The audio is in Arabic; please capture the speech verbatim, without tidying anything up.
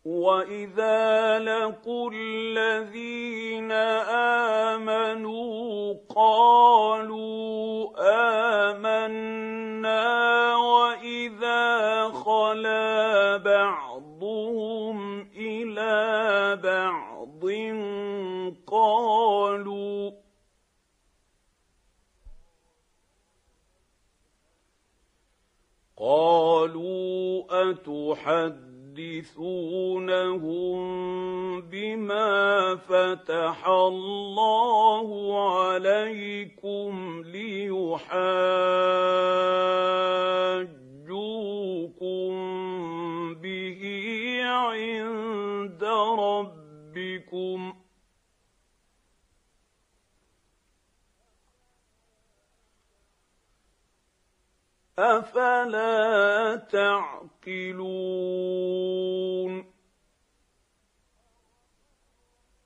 وإذا لقوا الذين آمنوا قالوا آمنا وإذا خلا بعضهم إلى بعض قالوا قالوا أتحدثون يحدثونهم بما فتح الله عليكم ليحاجوكم به عند ربكم أفلا تعقلون